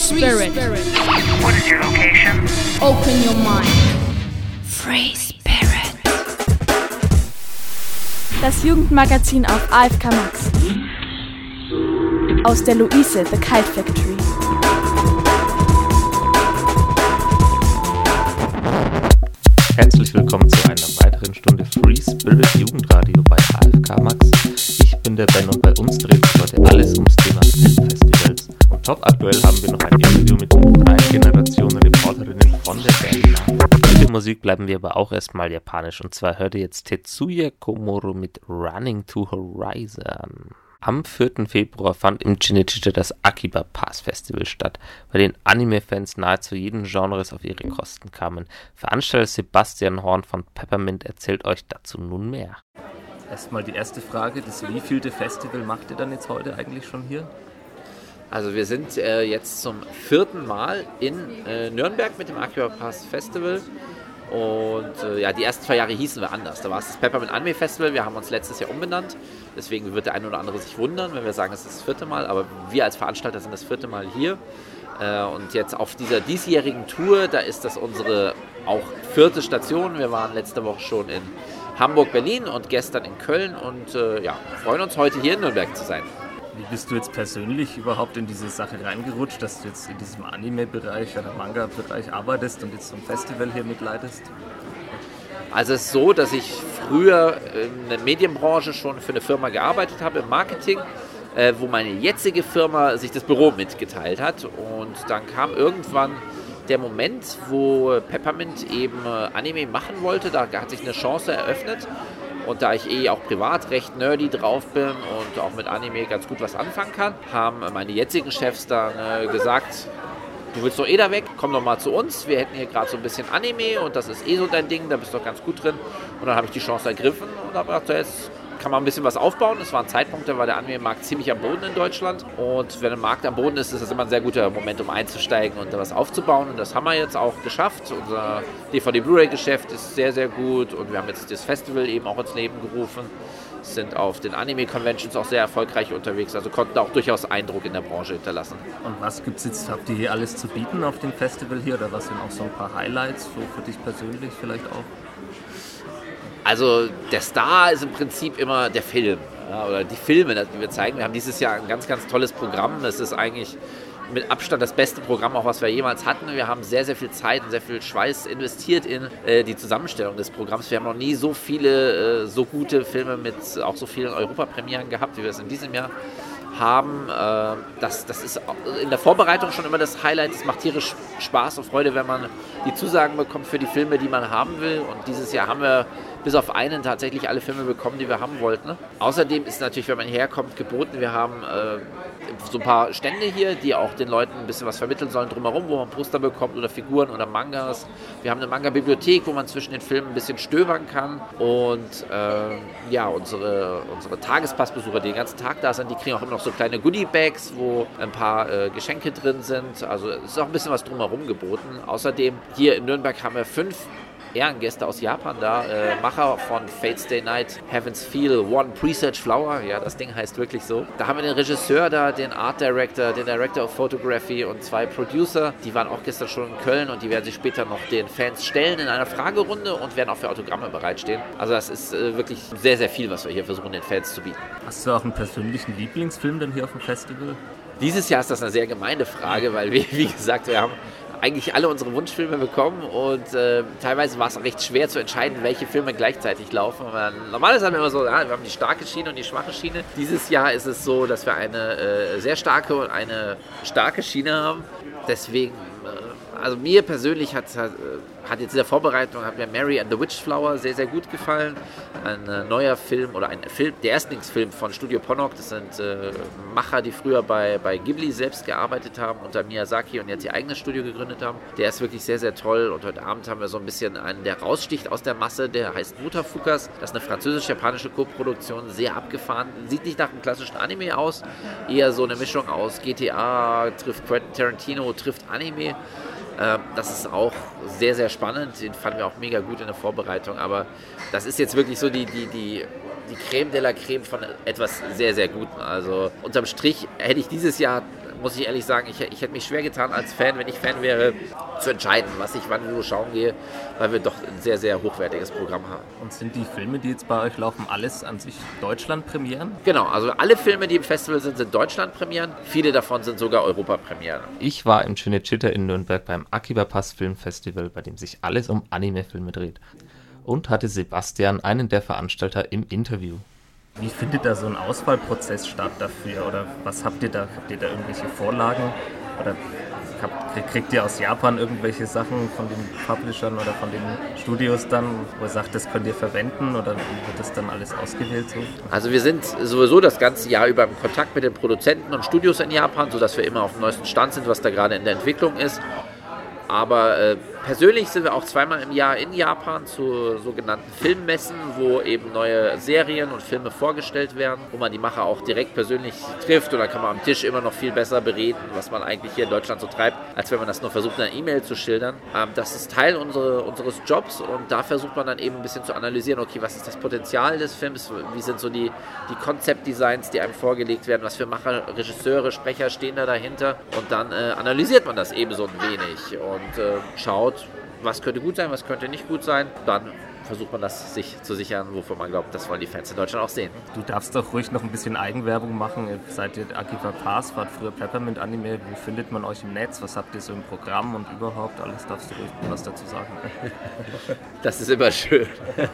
Spirit. What is your location? Open your mind. Free Spirit. Das Jugendmagazin auf AFK Max. Aus der Luise The Kite Factory. Herzlich willkommen zu einer weiteren Stunde Free Spirit Jugendradio bei AFK Max. Ich bin der Ben und bei uns dreht sich heute alles ums Thema Filmfestivals. Und top aktuell haben wir noch ein Interview mit den 3 Generationen Reporterinnen von der Band. Mit der Musik bleiben wir aber auch erstmal japanisch. Und zwar hört ihr jetzt Tetsuya Komuro mit Running to Horizon. Am 4. Februar fand im Cinecittà das Akiba Pass Festival statt, bei dem Anime-Fans nahezu jeden Genres auf ihre Kosten kamen. Veranstalter Sebastian Horn von Peppermint erzählt euch dazu nun mehr. Erstmal die erste Frage, das wievielte Festival macht ihr dann jetzt heute eigentlich schon hier? Also wir sind jetzt zum 4. Mal in Nürnberg mit dem Akiba Pass Festival. Und die ersten 2 Jahre hießen wir anders. Da war es das Peppermint Anime Festival, wir haben uns letztes Jahr umbenannt. Deswegen wird der eine oder andere sich wundern, wenn wir sagen, es ist das 4. Mal. Aber wir als Veranstalter sind das 4. Mal hier. Und jetzt auf dieser diesjährigen Tour, da ist das unsere auch 4. Station. Wir waren letzte Woche schon in Hamburg, Berlin und gestern in Köln. Und freuen uns heute hier in Nürnberg zu sein. Wie bist du jetzt persönlich überhaupt in diese Sache reingerutscht, dass du jetzt in diesem Anime-Bereich oder Manga-Bereich arbeitest und jetzt so ein Festival hier mitleitest? Also es ist so, dass ich früher in der Medienbranche schon für eine Firma gearbeitet habe, im Marketing, wo meine jetzige Firma sich das Büro mitgeteilt hat. Und dann kam irgendwann der Moment, wo Peppermint eben Anime machen wollte. Da hat sich eine Chance eröffnet. Und da ich auch privat recht nerdy drauf bin und auch mit Anime ganz gut was anfangen kann, haben meine jetzigen Chefs dann gesagt, du willst doch da weg, komm doch mal zu uns. Wir hätten hier gerade so ein bisschen Anime und das ist so dein Ding, da bist du doch ganz gut drin. Und dann habe ich die Chance ergriffen und habe gedacht, jetzt kann man ein bisschen was aufbauen. Es war ein Zeitpunkt, da war der Anime-Markt ziemlich am Boden in Deutschland. Und wenn ein Markt am Boden ist, ist das immer ein sehr guter Moment, um einzusteigen und da was aufzubauen. Und das haben wir jetzt auch geschafft. Unser DVD-Blu-ray-Geschäft ist sehr, sehr gut. Und wir haben jetzt das Festival eben auch ins Leben gerufen. Sind auf den Anime-Conventions auch sehr erfolgreich unterwegs. Also konnten auch durchaus Eindruck in der Branche hinterlassen. Und was gibt's jetzt? Habt ihr hier alles zu bieten auf dem Festival hier? Oder was sind auch so ein paar Highlights, so für dich persönlich vielleicht auch? Also der Star ist im Prinzip immer der Film, oder die Filme, die wir zeigen. Wir haben dieses Jahr ein ganz, ganz tolles Programm. Das ist eigentlich mit Abstand das beste Programm, auch was wir jemals hatten. Wir haben sehr, sehr viel Zeit und sehr viel Schweiß investiert in die Zusammenstellung des Programms. Wir haben noch nie so viele, so gute Filme mit auch so vielen Europapremieren gehabt, wie wir es in diesem Jahr haben. Das ist in der Vorbereitung schon immer das Highlight. Es macht tierisch Spaß und Freude, wenn man die Zusagen bekommt für die Filme, die man haben will. Und dieses Jahr haben wir bis auf einen tatsächlich alle Filme bekommen, die wir haben wollten. Außerdem ist natürlich, wenn man hierher kommt, geboten, wir haben so ein paar Stände hier, die auch den Leuten ein bisschen was vermitteln sollen drumherum, wo man Poster bekommt oder Figuren oder Mangas. Wir haben eine Manga-Bibliothek, wo man zwischen den Filmen ein bisschen stöbern kann. Und unsere Tagespassbesucher, die den ganzen Tag da sind, die kriegen auch immer noch so kleine Goodie-Bags, wo ein paar Geschenke drin sind. Also es ist auch ein bisschen was drumherum geboten. Außerdem hier in Nürnberg haben wir 5 Ehrengäste aus Japan da, Macher von Fate Stay Night, Heaven's Feel, One Presage Flower, ja, das Ding heißt wirklich so. Da haben wir den Regisseur da, den Art Director, den Director of Photography und 2 Producer. Die waren auch gestern schon in Köln und die werden sich später noch den Fans stellen in einer Fragerunde und werden auch für Autogramme bereitstehen. Also das ist wirklich sehr, sehr viel, was wir hier versuchen, den Fans zu bieten. Hast du auch einen persönlichen Lieblingsfilm denn hier auf dem Festival? Dieses Jahr ist das eine sehr gemeine Frage, weil wir, wie gesagt, wir haben eigentlich alle unsere Wunschfilme bekommen und teilweise war es recht schwer zu entscheiden, welche Filme gleichzeitig laufen. Normalerweise haben wir immer so, wir haben die starke Schiene und die schwache Schiene. Dieses Jahr ist es so, dass wir eine sehr starke und eine starke Schiene haben. Deswegen, also mir persönlich hat jetzt in der Vorbereitung mir Mary and the Witchflower sehr, sehr gut gefallen. Ein neuer Film oder ein Film, der Erstlingsfilm von Studio Ponok. Das sind Macher, die früher bei Ghibli selbst gearbeitet haben, unter Miyazaki und jetzt ihr eigenes Studio gegründet haben. Der ist wirklich sehr, sehr toll und heute Abend haben wir so ein bisschen einen, der raussticht aus der Masse, der heißt Mutafukas. Das ist eine französisch-japanische Koproduktion, sehr abgefahren. Sieht nicht nach einem klassischen Anime aus, eher so eine Mischung aus GTA, trifft Quentin Tarantino, trifft Anime. Das ist auch sehr, sehr spannend. Den fanden wir auch mega gut in der Vorbereitung. Aber das ist jetzt wirklich so die Creme de la Creme von etwas sehr, sehr Guten. Also unterm Strich hätte ich dieses Jahr muss ich ehrlich sagen, ich hätte mich schwer getan als Fan, wenn ich Fan wäre, zu entscheiden, was ich wann wo schauen gehe, weil wir doch ein sehr, sehr hochwertiges Programm haben. Und sind die Filme, die jetzt bei euch laufen, alles an sich Deutschland-Premieren? Genau, also alle Filme, die im Festival sind Deutschland-Premieren. Viele davon sind sogar Europa-Premieren. Ich war im Cinecittà in Nürnberg beim Akiba Pass Filmfestival, bei dem sich alles um Anime-Filme dreht. Und hatte Sebastian, einen der Veranstalter, im Interview. Wie findet da so ein Auswahlprozess statt dafür? Oder was habt ihr da? Habt ihr da irgendwelche Vorlagen? Oder kriegt ihr aus Japan irgendwelche Sachen von den Publishern oder von den Studios dann, wo ihr sagt, das könnt ihr verwenden? Oder wie wird das dann alles ausgewählt? So? Also wir sind sowieso das ganze Jahr über im Kontakt mit den Produzenten und Studios in Japan, sodass wir immer auf dem neuesten Stand sind, was da gerade in der Entwicklung ist. Aber persönlich sind wir auch zweimal im Jahr in Japan zu sogenannten Filmmessen, wo eben neue Serien und Filme vorgestellt werden, wo man die Macher auch direkt persönlich trifft, und da kann man am Tisch immer noch viel besser bereden, was man eigentlich hier in Deutschland so treibt, als wenn man das nur versucht, in einer E-Mail zu schildern. Das ist Teil unseres Jobs, und da versucht man dann eben ein bisschen zu analysieren, okay, was ist das Potenzial des Films, wie sind so die Konzeptdesigns, die einem vorgelegt werden, was für Macher, Regisseure, Sprecher stehen da dahinter, und dann analysiert man das eben so ein wenig und schaut, was könnte gut sein, was könnte nicht gut sein. Dann versucht man das sich zu sichern, wovon man glaubt, das wollen die Fans in Deutschland auch sehen. Du darfst doch ruhig noch ein bisschen Eigenwerbung machen. Seid ihr Akiba Pass, wart früher Peppermint Anime. Wo findet man euch im Netz? Was habt ihr so im Programm und überhaupt? Alles darfst du ruhig was dazu sagen. Das ist immer schön.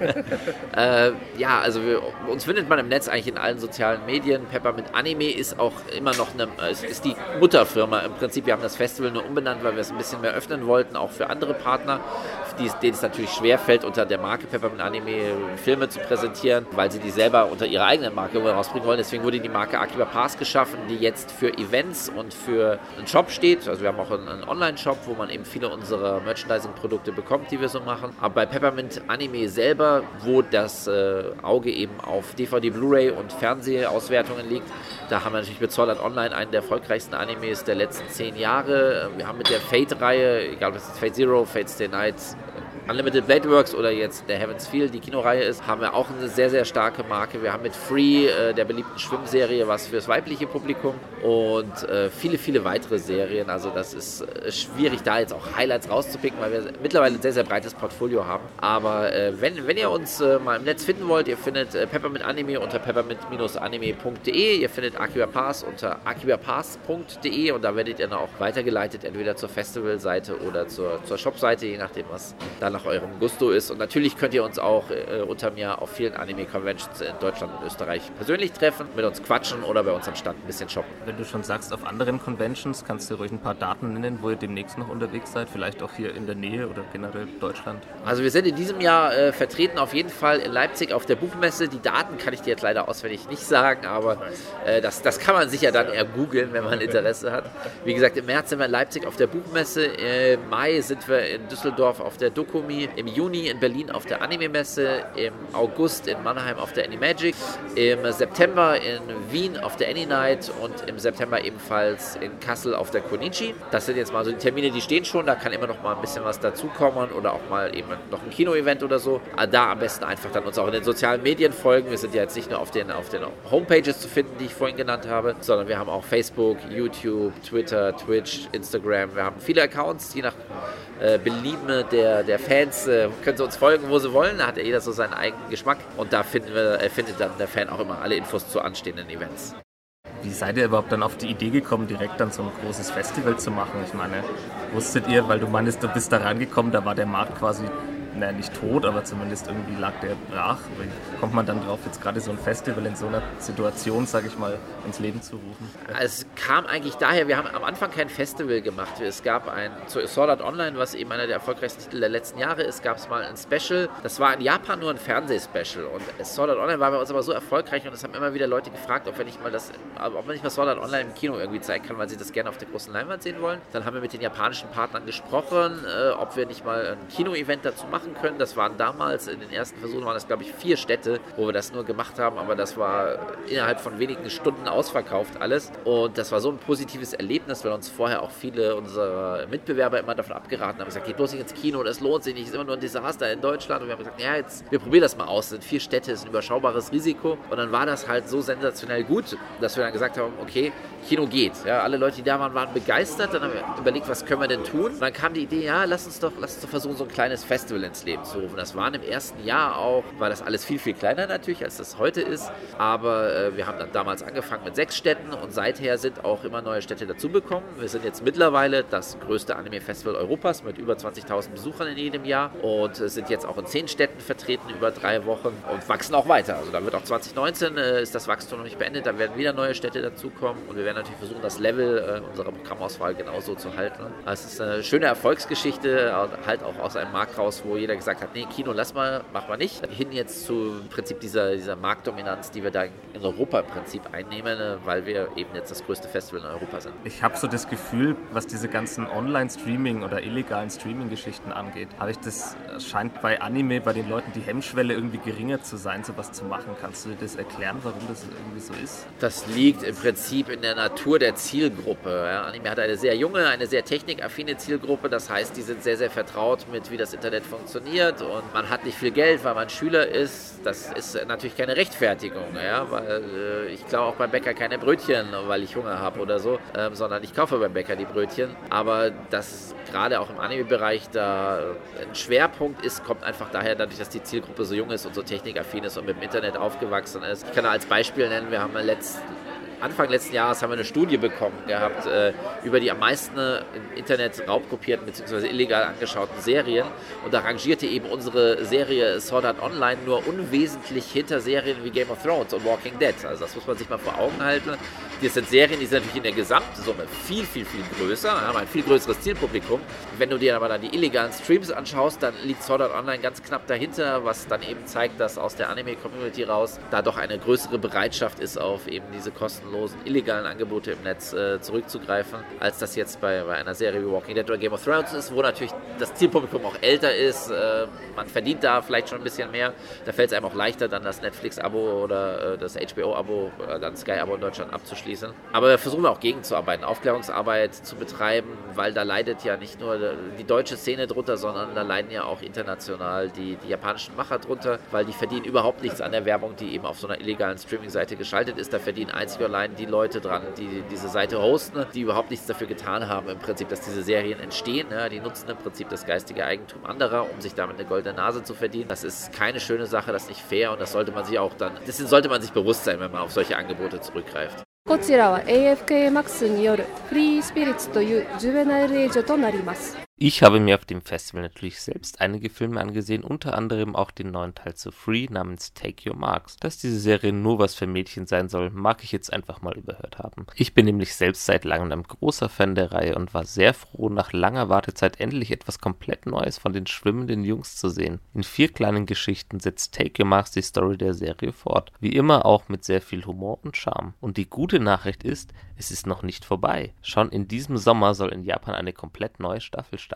Ja, also uns findet man im Netz eigentlich in allen sozialen Medien. Peppermint Anime ist auch immer noch ist die Mutterfirma im Prinzip. Wir haben das Festival nur umbenannt, weil wir es ein bisschen mehr öffnen wollten, auch für andere Partner, denen es natürlich schwerfällt, unter der Marke Peppermint Anime Filme zu präsentieren, weil sie die selber unter ihrer eigenen Marke rausbringen wollen. Deswegen wurde die Marke Akiba Pass geschaffen, die jetzt für Events und für einen Shop steht. Also wir haben auch einen Online-Shop, wo man eben viele unserer Merchandising-Produkte bekommt, die wir so machen. Aber bei Peppermint Anime selber, wo das Auge eben auf DVD, Blu-ray und Fernsehauswertungen liegt, da haben wir natürlich mit Sword Art Online einen der erfolgreichsten Animes der letzten 10 Jahre. Wir haben mit der Fate-Reihe, egal ob es Fate Zero, Fate Stay Night, Unlimited Blade Works oder jetzt der Heaven's Feel, die Kinoreihe ist, haben wir auch eine sehr, sehr starke Marke. Wir haben mit Free, der beliebten Schwimmserie, was fürs weibliche Publikum, und viele, viele weitere Serien. Also das ist schwierig, da jetzt auch Highlights rauszupicken, weil wir mittlerweile ein sehr, sehr breites Portfolio haben. Aber wenn ihr uns mal im Netz finden wollt, ihr findet Peppermint Anime unter peppermint-anime.de, ihr findet Akiba Pass unter akibapass.de, und da werdet ihr dann auch weitergeleitet, entweder zur Festivalseite oder zur Shopseite, je nachdem, was da nach eurem Gusto ist. Und natürlich könnt ihr uns auch unter mir auf vielen Anime-Conventions in Deutschland und Österreich persönlich treffen, mit uns quatschen oder bei uns am Stand ein bisschen shoppen. Wenn du schon sagst, auf anderen Conventions, kannst du ruhig ein paar Daten nennen, wo ihr demnächst noch unterwegs seid, vielleicht auch hier in der Nähe oder generell Deutschland? Also wir sind in diesem Jahr vertreten auf jeden Fall in Leipzig auf der Buchmesse. Die Daten kann ich dir jetzt leider auswendig nicht sagen, aber das kann man sicher dann eher googeln, wenn man Interesse hat. Wie gesagt, im März sind wir in Leipzig auf der Buchmesse, im Mai sind wir in Düsseldorf auf der Dokumi, im Juni in Berlin auf der Anime-Messe, im August in Mannheim auf der Animagic, im September in Wien auf der Anynight und im September ebenfalls in Kassel auf der Konichi. Das sind jetzt mal so die Termine, die stehen schon, da kann immer noch mal ein bisschen was dazukommen oder auch mal eben noch ein Kino-Event oder so. Da am besten einfach dann uns auch in den sozialen Medien folgen. Wir sind ja jetzt nicht nur auf den Homepages zu finden, die ich vorhin genannt habe, sondern wir haben auch Facebook, YouTube, Twitter, Twitch, Instagram. Wir haben viele Accounts, je nach Belieben der Fans können sie uns folgen, wo sie wollen. Da hat ja jeder so seinen eigenen Geschmack. Und da findet dann der Fan auch immer alle Infos zu anstehenden Events. Wie seid ihr überhaupt dann auf die Idee gekommen, direkt dann so ein großes Festival zu machen? Ich meine, wusstet ihr, weil du meinst, du bist da reingekommen, da war der Markt quasi, nicht tot, aber zumindest irgendwie lag der brach. Wie kommt man dann drauf, jetzt gerade so ein Festival in so einer Situation, sage ich mal, ins Leben zu rufen? Es kam eigentlich daher, wir haben am Anfang kein Festival gemacht. Es gab zu Sword Art Online, was eben einer der erfolgreichsten Titel der letzten Jahre ist, gab es mal ein Special. Das war in Japan nur ein Fernsehspecial. Und Sword Art Online war bei uns aber so erfolgreich, und es haben immer wieder Leute gefragt, ob man nicht mal Sword Art Online im Kino irgendwie zeigen kann, weil sie das gerne auf der großen Leinwand sehen wollen. Dann haben wir mit den japanischen Partnern gesprochen, ob wir nicht mal ein Kino-Event dazu machen machen können. Das waren damals, in den ersten Versuchen waren das, glaube ich, 4 Städte, wo wir das nur gemacht haben, aber das war innerhalb von wenigen Stunden ausverkauft alles. Und das war so ein positives Erlebnis, weil uns vorher auch viele unserer Mitbewerber immer davon abgeraten haben, gesagt, geht bloß nicht ins Kino, das lohnt sich nicht, ist immer nur ein Desaster in Deutschland. Und wir haben gesagt, ja, jetzt, wir probieren das mal aus. Es sind 4 Städte, ist ein überschaubares Risiko. Und dann war das halt so sensationell gut, dass wir dann gesagt haben, okay, Kino geht. Ja, alle Leute, die da waren, waren begeistert. Dann haben wir überlegt, was können wir denn tun? Und dann kam die Idee, ja, lass uns doch versuchen, so ein kleines Festival ins Leben zu rufen. Das waren im ersten Jahr auch, war das alles viel, viel kleiner natürlich, als das heute ist. Aber wir haben dann damals angefangen mit 6 Städten und seither sind auch immer neue Städte dazugekommen. Wir sind jetzt mittlerweile das größte Anime-Festival Europas mit über 20.000 Besuchern in jedem Jahr und sind jetzt auch in 10 Städten vertreten über 3 Wochen und wachsen auch weiter. Also da wird auch 2019 ist das Wachstum noch nicht beendet, da werden wieder neue Städte dazukommen und wir werden natürlich versuchen, das Level unserer Programmauswahl genauso zu halten. Also es ist eine schöne Erfolgsgeschichte, halt auch aus einem Markt raus, wo jeder gesagt hat, nee, Kino lass mal, mach mal nicht. Hin jetzt zu im Prinzip dieser Marktdominanz, die wir da in Europa im Prinzip einnehmen, weil wir eben jetzt das größte Festival in Europa sind. Ich habe so das Gefühl, was diese ganzen Online-Streaming- oder illegalen Streaming-Geschichten angeht, das scheint bei Anime, bei den Leuten die Hemmschwelle irgendwie geringer zu sein, sowas zu machen. Kannst du dir das erklären, warum das irgendwie so ist? Das liegt im Prinzip in der Natur der Zielgruppe. Ja, Anime hat eine sehr junge, eine sehr technikaffine Zielgruppe. Das heißt, die sind sehr, sehr vertraut mit, wie das Internet funktioniert und man hat nicht viel Geld, weil man Schüler ist. Das ist natürlich keine Rechtfertigung, ja, weil ich klaue auch beim Bäcker keine Brötchen, weil ich Hunger habe oder so, sondern ich kaufe beim Bäcker die Brötchen. Aber das gerade auch im Anime-Bereich da ein Schwerpunkt ist, kommt einfach daher, dadurch, dass die Zielgruppe so jung ist und so technikaffin ist und mit dem Internet aufgewachsen ist. Ich kann da als Beispiel nennen, wir haben Anfang letzten Jahres haben wir eine Studie bekommen gehabt über die am meisten im Internet raubkopierten bzw. illegal angeschauten Serien. Und da rangierte eben unsere Serie Sword Art Online nur unwesentlich hinter Serien wie Game of Thrones und Walking Dead. Also das muss man sich mal vor Augen halten. Das sind Serien, die sind natürlich in der Gesamtsumme viel, viel, viel größer, haben ein viel größeres Zielpublikum. Wenn du dir aber dann die illegalen Streams anschaust, dann liegt Sword Art Online ganz knapp dahinter, was dann eben zeigt, dass aus der Anime-Community raus da doch eine größere Bereitschaft ist, auf eben diese kostenlosen illegalen Angebote im Netz zurückzugreifen, als das jetzt bei einer Serie wie Walking Dead oder Game of Thrones ist, wo natürlich das Zielpublikum auch älter ist. Man verdient da vielleicht schon ein bisschen mehr. Da fällt es einem auch leichter, dann das Netflix-Abo oder das HBO-Abo oder dann Sky-Abo in Deutschland abzuschließen. Aber wir versuchen auch gegenzuarbeiten, Aufklärungsarbeit zu betreiben, weil da leidet ja nicht nur die deutsche Szene drunter, sondern da leiden ja auch international die japanischen Macher drunter, weil die verdienen überhaupt nichts an der Werbung, die eben auf so einer illegalen Streaming-Seite geschaltet ist. Da verdienen einzig und allein die Leute dran, die diese Seite hosten, die überhaupt nichts dafür getan haben, im Prinzip, dass diese Serien entstehen. Ja, die nutzen im Prinzip das geistige Eigentum anderer, um sich damit eine goldene Nase zu verdienen. Das ist keine schöne Sache, das ist nicht fair und dessen sollte man sich bewusst sein, wenn man auf solche Angebote zurückgreift. こちらは AFK Max によるフリースピリッツというジュベナイルエイジョとなります。 Ich habe mir auf dem Festival natürlich selbst einige Filme angesehen, unter anderem auch den neuen Teil zu Free namens Take Your Marks. Dass diese Serie nur was für Mädchen sein soll, mag ich jetzt einfach mal überhört haben. Ich bin nämlich selbst seit langem ein großer Fan der Reihe und war sehr froh, nach langer Wartezeit endlich etwas komplett Neues von den schwimmenden Jungs zu sehen. In 4 kleinen Geschichten setzt Take Your Marks die Story der Serie fort. Wie immer auch mit sehr viel Humor und Charme. Und die gute Nachricht ist, es ist noch nicht vorbei. Schon in diesem Sommer soll in Japan eine komplett neue Staffel starten.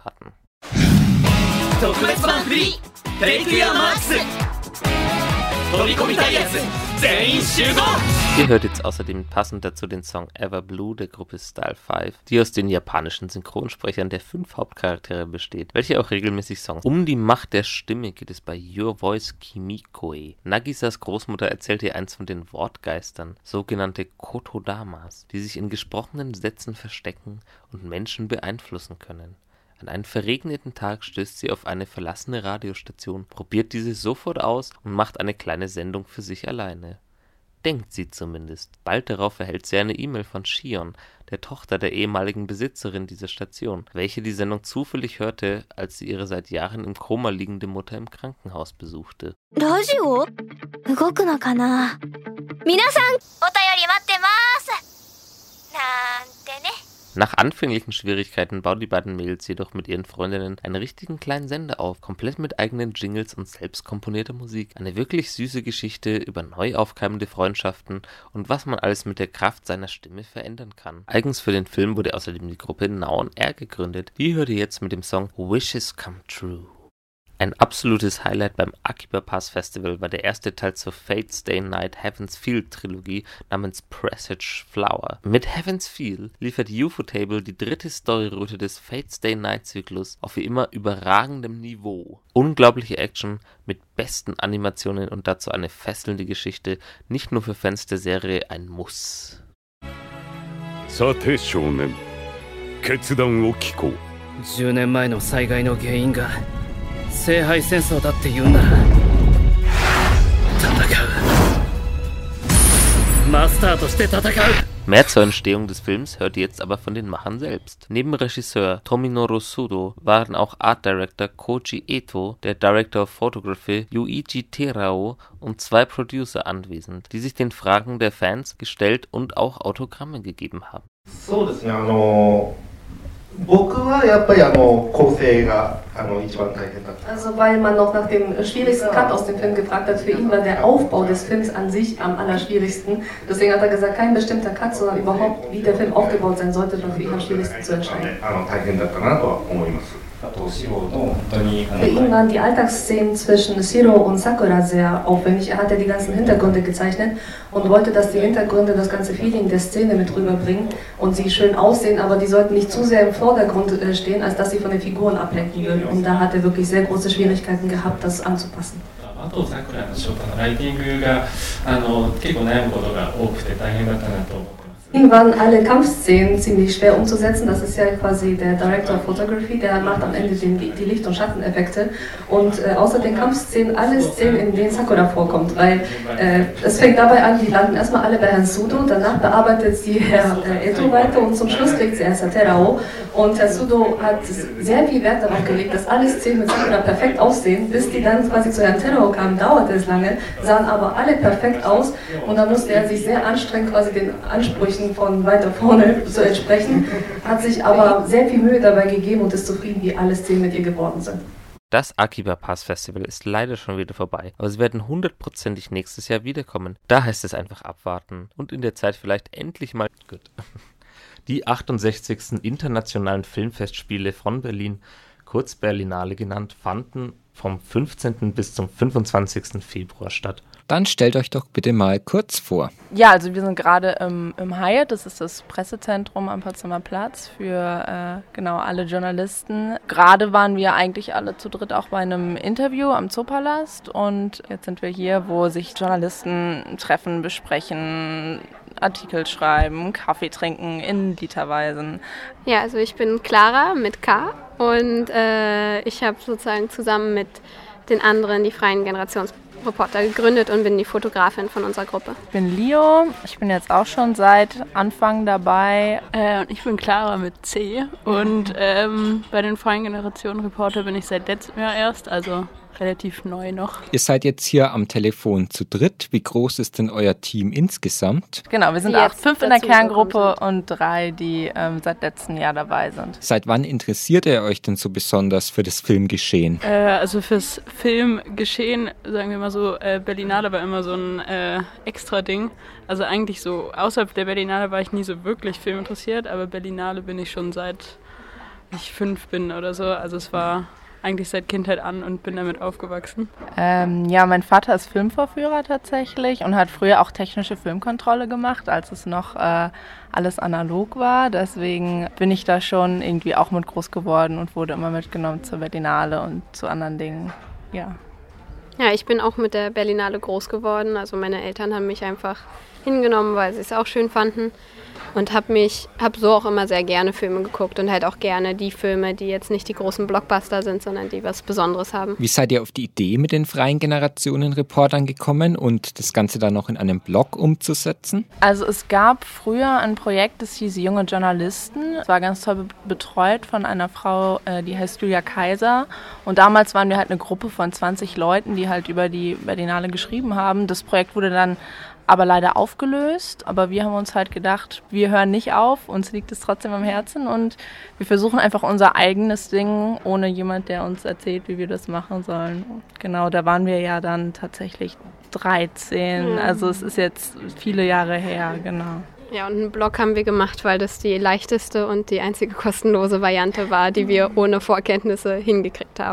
Ihr hört jetzt außerdem passend dazu den Song Ever Blue der Gruppe Style 5, die aus den japanischen Synchronsprechern der 5 Hauptcharaktere besteht, welche auch regelmäßig Songs. Um die Macht der Stimme geht es bei Your Voice Kimikoe. Nagisas Großmutter erzählt ihr eins von den Wortgeistern, sogenannte Kotodamas, die sich in gesprochenen Sätzen verstecken und Menschen beeinflussen können. An einem verregneten Tag stößt sie auf eine verlassene Radiostation, probiert diese sofort aus und macht eine kleine Sendung für sich alleine. Denkt sie zumindest. Bald darauf erhält sie eine E-Mail von Shion, der Tochter der ehemaligen Besitzerin dieser Station, welche die Sendung zufällig hörte, als sie ihre seit Jahren im Koma liegende Mutter im Krankenhaus besuchte. Radio? 動くのかな? 皆さん、お便り待ってます。なんてね。 Nach anfänglichen Schwierigkeiten bauen die beiden Mädels jedoch mit ihren Freundinnen einen richtigen kleinen Sender auf, komplett mit eigenen Jingles und selbst komponierter Musik. Eine wirklich süße Geschichte über neu aufkeimende Freundschaften und was man alles mit der Kraft seiner Stimme verändern kann. Eigens für den Film wurde außerdem die Gruppe Now on Air gegründet. Die hört ihr jetzt mit dem Song Wishes Come True. Ein absolutes Highlight beim Akiba Pass Festival war der erste Teil zur Fate's Day Night Heaven's Feel Trilogie namens Presage Flower. Mit Heaven's Feel liefert Ufotable die dritte Storyroute des Fate's Day Night Zyklus auf wie immer überragendem Niveau. Unglaubliche Action mit besten Animationen und dazu eine fesselnde Geschichte, nicht nur für Fans der Serie ein Muss. さて少年、決断を聞こう。 10年前の災害の原因が聖杯戦争だって言うなら戦う。マスターとして戦う。 Mehr zur Entstehung des Films hört ihr jetzt aber von den Machern selbst. Neben Regisseur Tominoro Sudo waren auch Art Director Koji Eto, der Director of Photography Yuichi Terao und 2 Producer anwesend, die sich den Fragen der Fans gestellt und auch Autogramme gegeben haben. そうですね、僕はやっぱり構成が一番大変だった。 Also weil man noch nach dem schwierigsten Cut aus dem Film gefragt hat, für ihn war der Aufbau des Films an sich am allerschwierigsten. Deswegen hat er gesagt, kein bestimmter Cut, sondern überhaupt, wie der Film aufgebaut sein sollte, war für ihn am schwierigsten zu entscheiden. 大変だったなとは思います。 Für ihn waren die Alltagsszenen zwischen Shiro und Sakura sehr aufwendig. Er hat ja die ganzen Hintergründe gezeichnet und wollte, dass die Hintergründe das ganze Feeling der Szene mit rüberbringen und sie schön aussehen, aber die sollten nicht zu sehr im Vordergrund stehen, als dass sie von den Figuren ablenken würden. Und da hat er wirklich sehr große Schwierigkeiten gehabt, das anzupassen. あと桜のショートのライティングが結構悩むことが多くて大変だったなと思ってます。 Ihnen waren alle Kampfszenen ziemlich schwer umzusetzen. Das ist ja quasi der Director of Photography, der macht am Ende die Licht- und Schatteneffekte. Und außer den Kampfszenen, alle Szenen, in denen Sakura vorkommt. Weil es fängt dabei an, die landen erstmal alle bei Herrn Sudo, danach bearbeitet sie Herr Eto weiter und zum Schluss kriegt sie erst Herr Terao. Und Herr Sudo hat sehr viel Wert darauf gelegt, dass alle Szenen mit Sakura perfekt aussehen. Bis die dann quasi zu Herrn Terao kamen, dauerte es lange, sahen aber alle perfekt aus. Und da musste er sich sehr anstrengen, quasi den Ansprüchen von weiter vorne zu entsprechen, hat sich aber sehr viel Mühe dabei gegeben und ist zufrieden, wie alle Szenen mit ihr geworden sind. Das Akiba Pass Festival ist leider schon wieder vorbei, aber sie werden 100%ig nächstes Jahr wiederkommen. Da heißt es einfach abwarten und in der Zeit vielleicht endlich mal... Gut. Die 68. Internationalen Filmfestspiele von Berlin, kurz Berlinale genannt, fanden vom 15. bis zum 25. Februar statt. Dann stellt euch doch bitte mal kurz vor. Ja, also wir sind gerade im Hyatt, das ist das Pressezentrum am Potsdamer Platz für genau alle Journalisten. Gerade waren wir eigentlich alle zu dritt auch bei einem Interview am Zoopalast und jetzt sind wir hier, wo sich Journalisten treffen, besprechen, Artikel schreiben, Kaffee trinken in Literweisen. Ja, also ich bin Clara mit K und ich habe sozusagen zusammen mit den anderen die Freien Generationsreporter gegründet und bin die Fotografin von unserer Gruppe. Ich bin Leo, ich bin jetzt auch schon seit Anfang dabei. Und ich bin Clara mit C und bei den Freien Generationenreporter bin ich seit letztem Jahr erst, also relativ neu noch. Ihr seid jetzt hier am Telefon zu dritt. Wie groß ist denn euer Team insgesamt? Genau, wir sind 5 in der Kerngruppe und 3, die seit letztem Jahr dabei sind. Seit wann interessiert ihr euch denn so besonders für das Filmgeschehen? Also fürs Filmgeschehen, sagen wir mal so, Berlinale war immer so ein extra Ding. Also eigentlich so, außerhalb der Berlinale war ich nie so wirklich filminteressiert, aber Berlinale bin ich schon seit ich 5 bin oder so. Also es war eigentlich seit Kindheit an und bin damit aufgewachsen. Ja, mein Vater ist Filmvorführer tatsächlich und hat früher auch technische Filmkontrolle gemacht, als es noch alles analog war. Deswegen bin ich da schon irgendwie auch mit groß geworden und wurde immer mitgenommen zur Berlinale und zu anderen Dingen. Ja. Ja, ich bin auch mit der Berlinale groß geworden. Also meine Eltern haben mich einfach hingenommen, weil sie es auch schön fanden. Und habe so auch immer sehr gerne Filme geguckt und halt auch gerne die Filme, die jetzt nicht die großen Blockbuster sind, sondern die was Besonderes haben. Wie seid ihr auf die Idee mit den Freien Generationen-Reportern gekommen und das Ganze dann noch in einem Blog umzusetzen? Also es gab früher ein Projekt, das hieß Junge Journalisten. Es war ganz toll betreut von einer Frau, die heißt Julia Kaiser. Und damals waren wir halt eine Gruppe von 20 Leuten, die halt über die Berlinale geschrieben haben. Das Projekt wurde dann aber leider aufgelöst. Aber wir haben uns halt gedacht, wir hören nicht auf, uns liegt es trotzdem am Herzen und wir versuchen einfach unser eigenes Ding, ohne jemand, der uns erzählt, wie wir das machen sollen. Genau, da waren wir ja dann tatsächlich 13. Also es ist jetzt viele Jahre her, genau. Ja, und einen Blog haben wir gemacht, weil das die leichteste und die einzige kostenlose Variante war, die wir ohne Vorkenntnisse hingekriegt haben.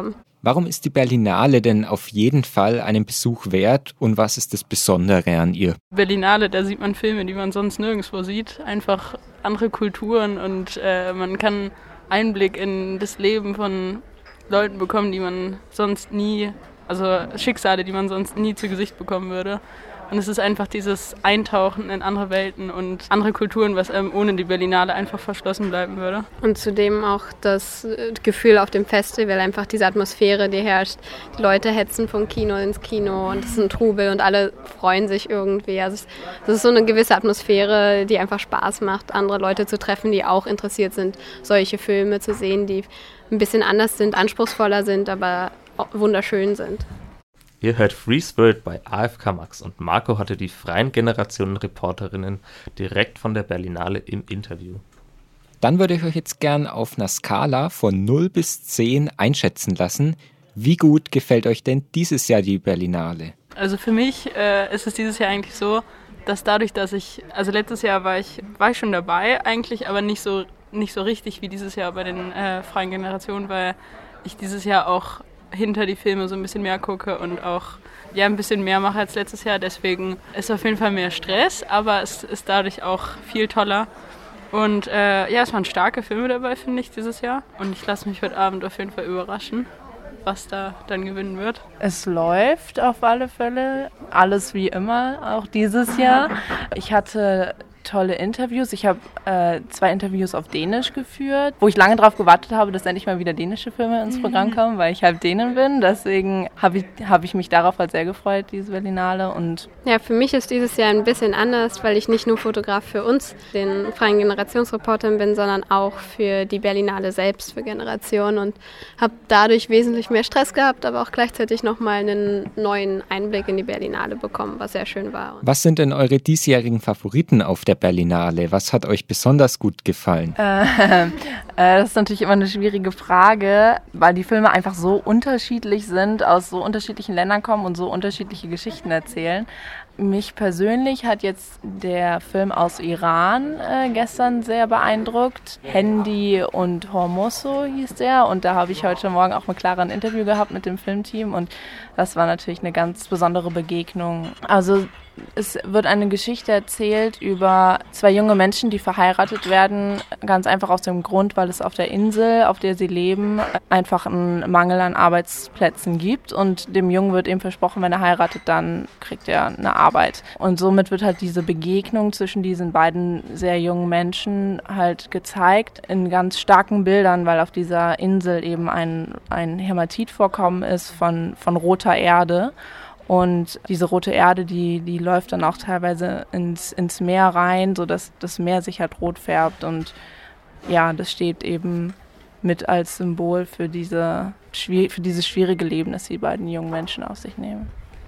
Warum ist die Berlinale denn auf jeden Fall einen Besuch wert und was ist das Besondere an ihr? Berlinale, da sieht man Filme, die man sonst nirgendwo sieht. Einfach andere Kulturen und man kann Einblick in das Leben von Leuten bekommen, die man sonst nie, also Schicksale, die man sonst nie zu Gesicht bekommen würde. Und es ist einfach dieses Eintauchen in andere Welten und andere Kulturen, was ohne die Berlinale einfach verschlossen bleiben würde. Und zudem auch das Gefühl auf dem Festival, einfach diese Atmosphäre, die herrscht. Die Leute hetzen vom Kino ins Kino und es ist ein Trubel und alle freuen sich irgendwie. Also das ist so eine gewisse Atmosphäre, die einfach Spaß macht, andere Leute zu treffen, die auch interessiert sind, solche Filme zu sehen, die ein bisschen anders sind, anspruchsvoller sind, aber auch wunderschön sind. Ihr hört Free Spirit bei AFK Max und Marco hatte die freien Generationen-Reporterinnen direkt von der Berlinale im Interview. Dann würde ich euch jetzt gern auf einer Skala von 0 bis 10 einschätzen lassen. Wie gut gefällt euch denn dieses Jahr die Berlinale? Also für mich ist es dieses Jahr eigentlich so, dass dadurch, dass also letztes Jahr war ich schon dabei eigentlich, aber nicht so richtig wie dieses Jahr bei den freien Generationen, weil ich dieses Jahr auch hinter die Filme so ein bisschen mehr gucke und auch ein bisschen mehr mache als letztes Jahr. Deswegen ist auf jeden Fall mehr Stress, aber es ist dadurch auch viel toller. Und es waren starke Filme dabei, finde ich, dieses Jahr. Und ich lasse mich heute Abend auf jeden Fall überraschen, was da dann gewinnen wird. Es läuft auf alle Fälle. Alles wie immer, auch dieses Jahr. Ich hatte tolle Interviews. Ich habe 2 Interviews auf Dänisch geführt, wo ich lange darauf gewartet habe, dass endlich mal wieder dänische Filme ins Programm kommen, weil ich halb Dänin bin. Deswegen habe ich mich darauf halt sehr gefreut, diese Berlinale. Und ja, für mich ist dieses Jahr ein bisschen anders, weil ich nicht nur Fotograf für uns, den freien Generationsreportern bin, sondern auch für die Berlinale selbst, für Generation und habe dadurch wesentlich mehr Stress gehabt, aber auch gleichzeitig nochmal einen neuen Einblick in die Berlinale bekommen, was sehr schön war. Was sind denn eure diesjährigen Favoriten auf der Berlinale? Was hat euch besonders gut gefallen? Das ist natürlich immer eine schwierige Frage, weil die Filme einfach so unterschiedlich sind, aus so unterschiedlichen Ländern kommen und so unterschiedliche Geschichten erzählen. Mich persönlich hat jetzt der Film aus Iran gestern sehr beeindruckt. Handy und Hormoso hieß der und da habe ich heute Morgen auch mit Clara ein Interview gehabt mit dem Filmteam und das war natürlich eine ganz besondere Begegnung. Also es wird eine Geschichte erzählt über 2 junge Menschen, die verheiratet werden, ganz einfach aus dem Grund, weil es auf der Insel, auf der sie leben, einfach einen Mangel an Arbeitsplätzen gibt und dem Jungen wird eben versprochen, wenn er heiratet, dann kriegt er eine Arbeit. Und somit wird halt diese Begegnung zwischen diesen beiden sehr jungen Menschen halt gezeigt in ganz starken Bildern, weil auf dieser Insel eben ein Hämatitvorkommen ist von roter Erde. Und diese rote Erde, die läuft dann auch teilweise ins Meer rein, sodass das Meer sich halt rot färbt. Und ja, das steht eben mit als Symbol für dieses schwierige Leben, das die beiden jungen Menschen auf sich nehmen.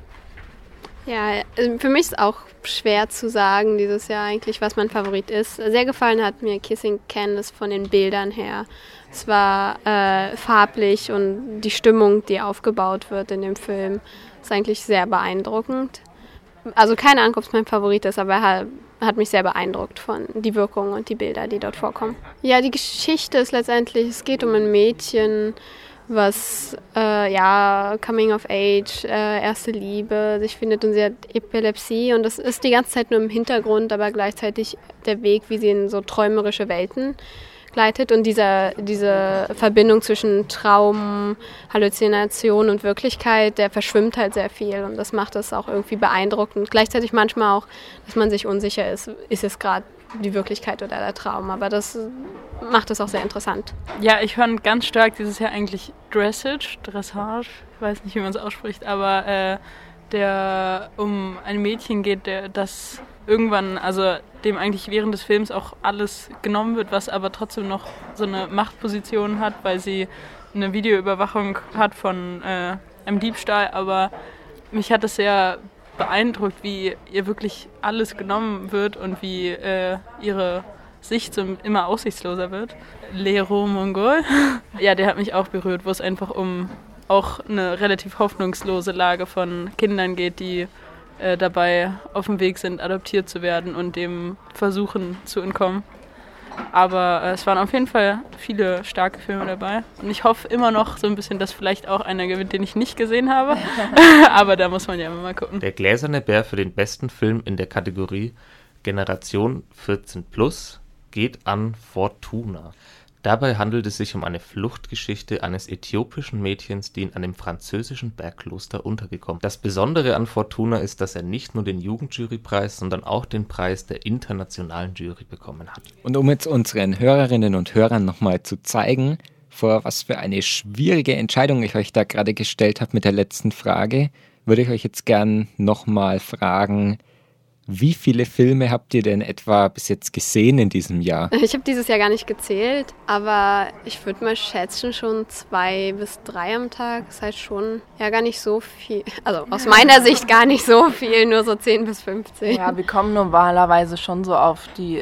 Ja, für mich ist auch schwer zu sagen dieses Jahr eigentlich, was mein Favorit ist. Sehr gefallen hat mir Kissing Candice von den Bildern her. Es war farblich und die Stimmung, die aufgebaut wird in dem Film, ist eigentlich sehr beeindruckend. Also keine Ahnung, ob es mein Favorit ist, aber er hat mich sehr beeindruckt von die Wirkung und die Bilder, die dort vorkommen. Ja, die Geschichte ist letztendlich, es geht um ein Mädchen, was Coming of Age, erste Liebe, sich findet und sie hat Epilepsie und das ist die ganze Zeit nur im Hintergrund, aber gleichzeitig der Weg, wie sie in so träumerische Welten gleitet und diese Verbindung zwischen Traum, Halluzination und Wirklichkeit, der verschwimmt halt sehr viel und das macht es auch irgendwie beeindruckend. Gleichzeitig manchmal auch, dass man sich unsicher ist es gerade die Wirklichkeit oder der Traum, aber das macht es auch sehr interessant. Ja, ich fand ganz stark dieses Jahr eigentlich Dressage, ich weiß nicht, wie man es ausspricht, aber der um ein Mädchen geht, das irgendwann, also dem eigentlich während des Films auch alles genommen wird, was aber trotzdem noch so eine Machtposition hat, weil sie eine Videoüberwachung hat von einem Diebstahl, aber mich hat es sehr beeindruckt, wie ihr wirklich alles genommen wird und wie ihre Sicht so immer aussichtsloser wird. Lero Mongol, ja, der hat mich auch berührt, wo es einfach um auch eine relativ hoffnungslose Lage von Kindern geht, die dabei auf dem Weg sind, adoptiert zu werden und dem Versuchen zu entkommen. Aber es waren auf jeden Fall viele starke Filme dabei. Und ich hoffe immer noch so ein bisschen, dass vielleicht auch einer gewinnt, den ich nicht gesehen habe. Aber da muss man ja immer mal gucken. Der Gläserne Bär für den besten Film in der Kategorie Generation 14+ geht an Fortuna. Dabei handelt es sich um eine Fluchtgeschichte eines äthiopischen Mädchens, die in einem französischen Bergkloster untergekommen ist. Das Besondere an Fortuna ist, dass er nicht nur den Jugendjurypreis, sondern auch den Preis der internationalen Jury bekommen hat. Und um jetzt unseren Hörerinnen und Hörern nochmal zu zeigen, vor was für eine schwierige Entscheidung ich euch da gerade gestellt habe mit der letzten Frage, würde ich euch jetzt gern nochmal fragen, wie viele Filme habt ihr denn etwa bis jetzt gesehen in diesem Jahr? Ich habe dieses Jahr gar nicht gezählt, aber ich würde mal schätzen, schon 2 bis 3 am Tag. Das heißt schon, ja, gar nicht so viel. Also aus meiner Sicht gar nicht so viel, nur so 10 bis 15. Ja, wir kommen normalerweise schon so auf die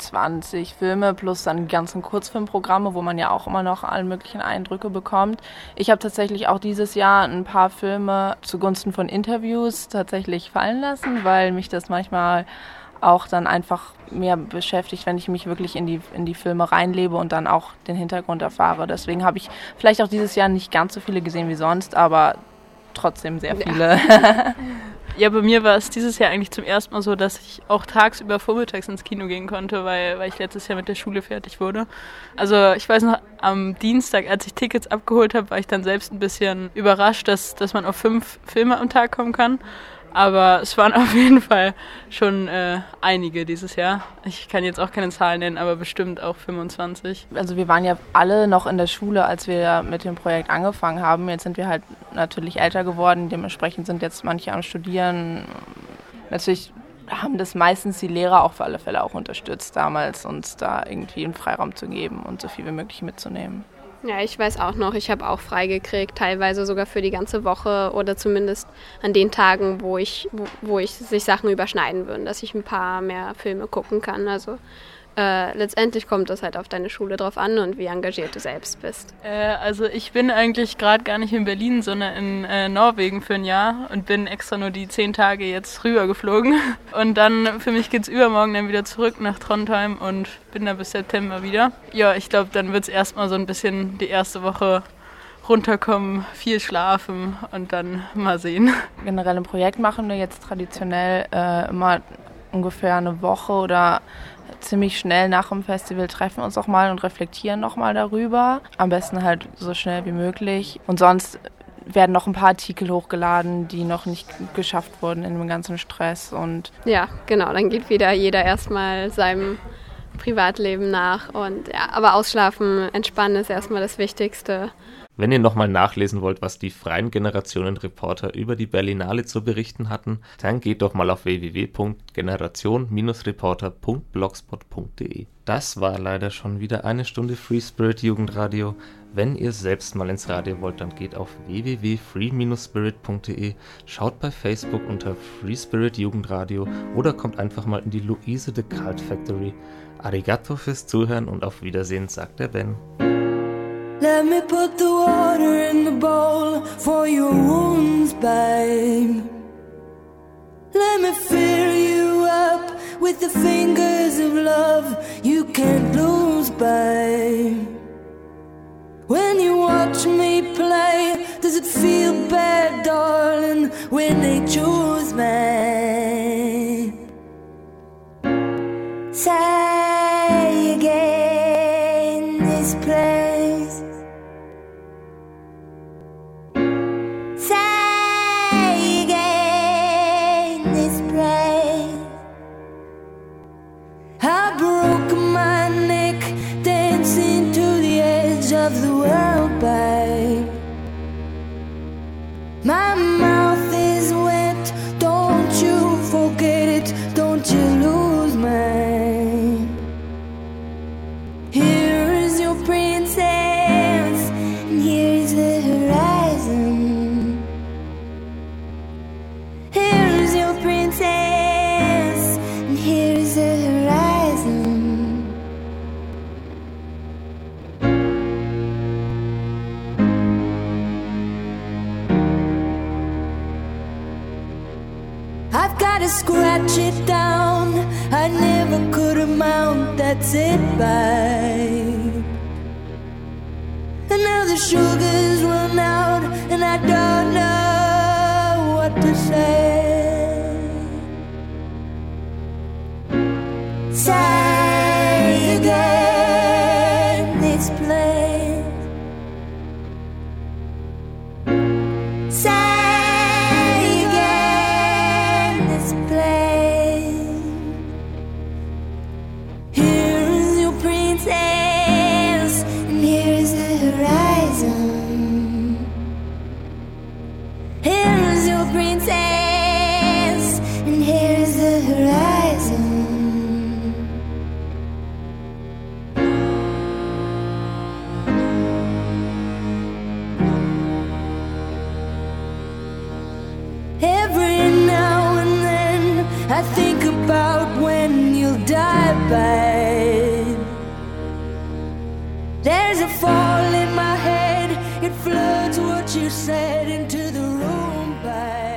20 Filme plus dann die ganzen Kurzfilmprogramme, wo man ja auch immer noch alle möglichen Eindrücke bekommt. Ich habe tatsächlich auch dieses Jahr ein paar Filme zugunsten von Interviews tatsächlich fallen lassen, weil mich das manchmal auch dann einfach mehr beschäftigt, wenn ich mich wirklich in die Filme reinlebe und dann auch den Hintergrund erfahre. Deswegen habe ich vielleicht auch dieses Jahr nicht ganz so viele gesehen wie sonst, aber trotzdem sehr viele. Ja, bei mir war es dieses Jahr eigentlich zum ersten Mal so, dass ich auch tagsüber vormittags ins Kino gehen konnte, weil ich letztes Jahr mit der Schule fertig wurde. Also ich weiß noch, am Dienstag, als ich Tickets abgeholt habe, war ich dann selbst ein bisschen überrascht, dass man auf 5 Filme am Tag kommen kann. Aber es waren auf jeden Fall schon einige dieses Jahr. Ich kann jetzt auch keine Zahlen nennen, aber bestimmt auch 25. Also wir waren ja alle noch in der Schule, als wir mit dem Projekt angefangen haben. Jetzt sind wir halt natürlich älter geworden. Dementsprechend sind jetzt manche am Studieren. Natürlich haben das meistens die Lehrer auch für alle Fälle auch unterstützt damals, uns da irgendwie einen Freiraum zu geben und so viel wie möglich mitzunehmen. Ja, ich weiß auch noch, ich habe auch frei gekriegt, teilweise sogar für die ganze Woche oder zumindest an den Tagen, wo sich Sachen überschneiden würden, dass ich ein paar mehr Filme gucken kann. Also letztendlich kommt das halt auf deine Schule drauf an und wie engagiert du selbst bist. Also ich bin eigentlich gerade gar nicht in Berlin, sondern in Norwegen für ein Jahr und bin extra nur die 10 Tage jetzt rüber geflogen. Und dann für mich geht's übermorgen dann wieder zurück nach Trondheim und bin da bis September wieder. Ja, ich glaube, dann wird's erstmal so ein bisschen die erste Woche runterkommen, viel schlafen und dann mal sehen. Generell im Projekt machen wir jetzt traditionell immer ungefähr eine Woche oder ziemlich schnell nach dem Festival treffen uns auch mal und reflektieren nochmal darüber. Am besten halt so schnell wie möglich. Und sonst werden noch ein paar Artikel hochgeladen, die noch nicht geschafft wurden in dem ganzen Stress. Und ja, genau, dann geht wieder jeder erstmal seinem Privatleben nach. Und ja, aber ausschlafen, entspannen ist erstmal das Wichtigste. Wenn ihr nochmal nachlesen wollt, was die freien Generationen-Reporter über die Berlinale zu berichten hatten, dann geht doch mal auf www.generation-reporter.blogspot.de. Das war leider schon wieder eine Stunde Free Spirit Jugendradio. Wenn ihr selbst mal ins Radio wollt, dann geht auf www.free-spirit.de, schaut bei Facebook unter Free Spirit Jugendradio oder kommt einfach mal in die Luise de Cult Factory. Arigato fürs Zuhören und auf Wiedersehen, sagt der Ben. Let me put the water in the bowl for your wounds, babe. Let me fill you up with the fingers of love you can't lose, babe. When you watch me play, does it feel bad, darling, when they choose me? Say again this place. Say again this place. I broke my neck dancing to the edge of the world, babe. My mouth is wet, don't you forget it, don't you lose me. Here is your princess, and here is the horizon. Here is your princess, and here is the horizon. I've gotta scratch it down alone. I never could amount, that's it, babe. And now the sugar's run out, and I don't know what to say. Say again, it's plain. Say again, it's plain. Here's your princess, and here's the horizon. Here's your princess, and here's the horizon. Every now and then I think about when you'll die, babe. There's a fall in my head, it floods what you said into the room, babe.